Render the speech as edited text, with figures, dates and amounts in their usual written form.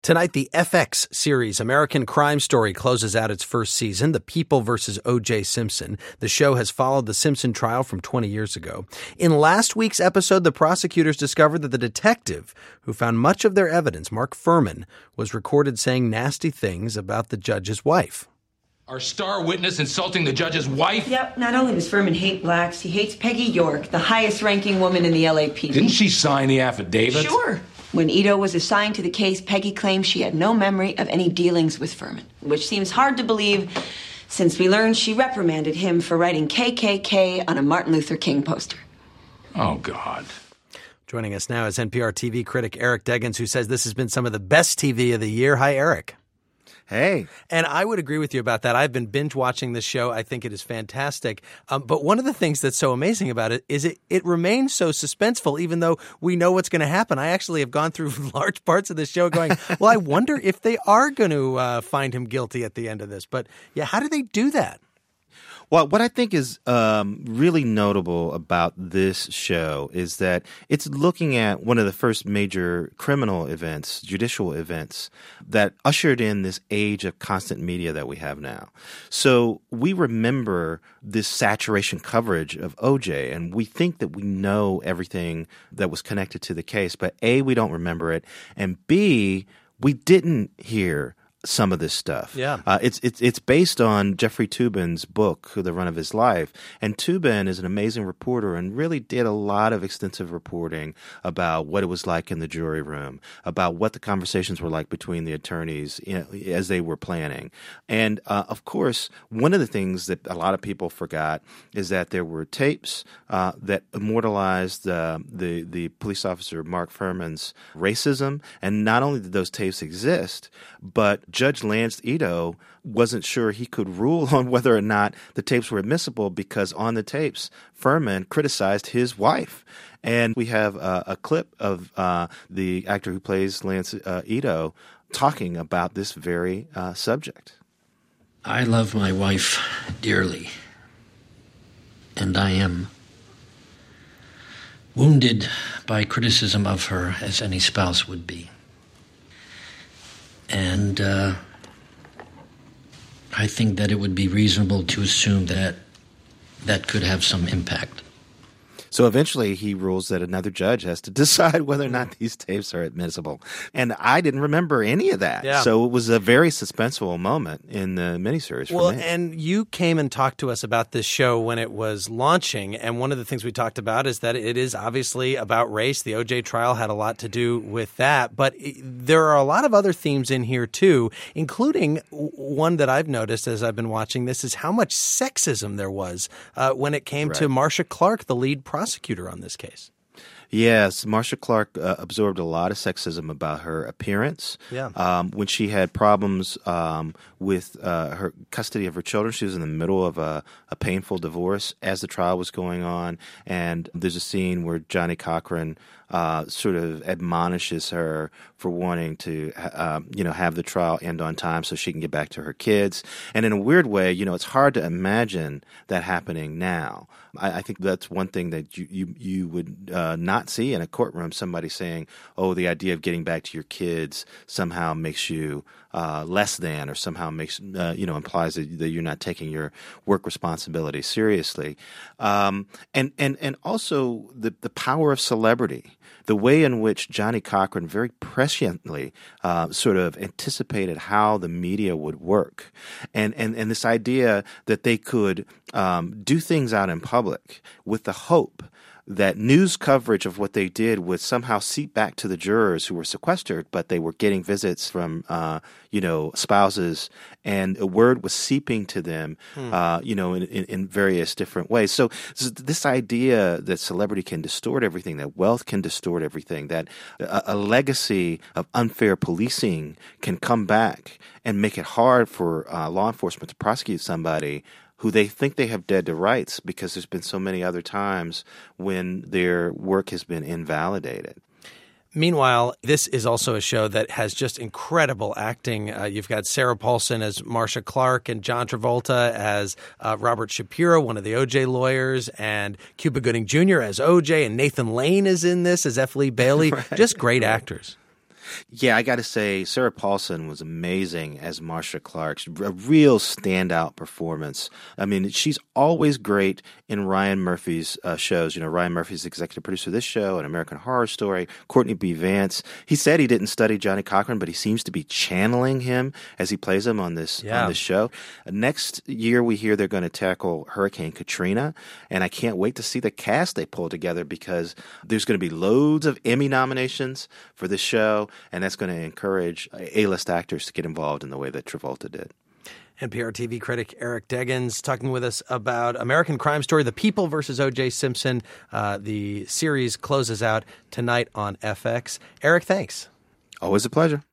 Tonight, the FX series American Crime Story closes out its first season, The People vs. O.J. Simpson. The show has followed the Simpson trial from 20 years ago. In last week's episode, the prosecutors discovered that the detective who found much of their evidence, Mark Fuhrman, was recorded saying nasty things about the judge's wife. Our star witness insulting the judge's wife? Yep, not only does Fuhrman hate blacks, he hates Peggy York, the highest-ranking woman in the LAPD. Didn't she sign the affidavit? Sure. When Ito was assigned to the case, Peggy claimed she had no memory of any dealings with Fuhrman, which seems hard to believe since we learned she reprimanded him for writing KKK on a Martin Luther King poster. Oh, God. Joining us now is NPR TV critic Eric Deggans, who says this has been some of the best TV of the year. Hi, Eric. Hey. And I would agree with you about that. I've been binge watching this show. I think it is fantastic. But one of the things that's so amazing about it is it remains so suspenseful, even though we know what's going to happen. I actually have gone through large parts of the show going, well, I wonder if they are going to find him guilty at the end of this. But yeah, how do they do that? Well, what I think is really notable about this show is that it's looking at one of the first major criminal events, judicial events, that ushered in this age of constant media that we have now. So we remember this saturation coverage of OJ, and we think that we know everything that was connected to the case. But A, we don't remember it, and B, we didn't hear some of this stuff. Yeah. It's based on Jeffrey Toobin's book, The Run of His Life. And Toobin is an amazing reporter and really did a lot of extensive reporting about what it was like in the jury room, about what the conversations were like between the attorneys as they were planning. And of course, one of the things that a lot of people forgot is that there were tapes that immortalized the police officer Mark Fuhrman's racism. And not only did those tapes exist, but Judge Lance Ito wasn't sure he could rule on whether or not the tapes were admissible because on the tapes, Fuhrman criticized his wife. And we have a clip of the actor who plays Lance Ito talking about this very subject. I love my wife dearly, and I am wounded by criticism of her as any spouse would be. And I think that it would be reasonable to assume that that could have some impact. So eventually he rules that another judge has to decide whether or not these tapes are admissible. And I didn't remember any of that. Yeah. So it was a very suspenseful moment in the miniseries for me. Well, and you came and talked to us about this show when it was launching. And one of the things we talked about is that it is obviously about race. The O.J. trial had a lot to do with that. But there are a lot of other themes in here, too, including one that I've noticed as I've been watching this is how much sexism there was when it came to Marcia Clark, the lead prosecutor on this case. Yes, Marcia Clark absorbed a lot of sexism about her appearance. Yeah. When she had problems with her custody of her children, she was in the middle of a painful divorce as the trial was going on. And there's a scene where Johnny Cochran sort of admonishes her for wanting to, have the trial end on time so she can get back to her kids. And in a weird way, it's hard to imagine that happening now. I think that's one thing that you would not see in a courtroom, somebody saying, oh, the idea of getting back to your kids somehow makes you less than, or somehow makes, implies that you're not taking your work responsibility seriously. And also the power of celebrity. The way in which Johnny Cochran very presciently sort of anticipated how the media would work. And this idea that they could do things out in public with the hope that news coverage of what they did would somehow seep back to the jurors who were sequestered, but they were getting visits from, spouses, and a word was seeping to them, in various different ways. So this idea that celebrity can distort everything, that wealth can distort everything, that a legacy of unfair policing can come back and make it hard for law enforcement to prosecute somebody who they think they have dead to rights because there's been so many other times when their work has been invalidated. Meanwhile, this is also a show that has just incredible acting. You've got Sarah Paulson as Marcia Clark and John Travolta as Robert Shapiro, one of the O.J. lawyers, and Cuba Gooding Jr. as O.J., and Nathan Lane is in this as F. Lee Bailey. Right. Just great actors. Yeah, I got to say, Sarah Paulson was amazing as Marcia Clark. A real standout performance. I mean, she's always great in Ryan Murphy's shows. You know, Ryan Murphy's executive producer of this show, an American Horror Story, Courtney B. Vance. He said he didn't study Johnny Cochran, but he seems to be channeling him as he plays him on this show. Next year, we hear they're going to tackle Hurricane Katrina, and I can't wait to see the cast they pull together because there's going to be loads of Emmy nominations for this show, and that's going to encourage A-list actors to get involved in the way that Travolta did. NPR TV critic Eric Deggans talking with us about American Crime Story, The People versus O.J. Simpson. The series closes out tonight on FX. Eric, thanks. Always a pleasure.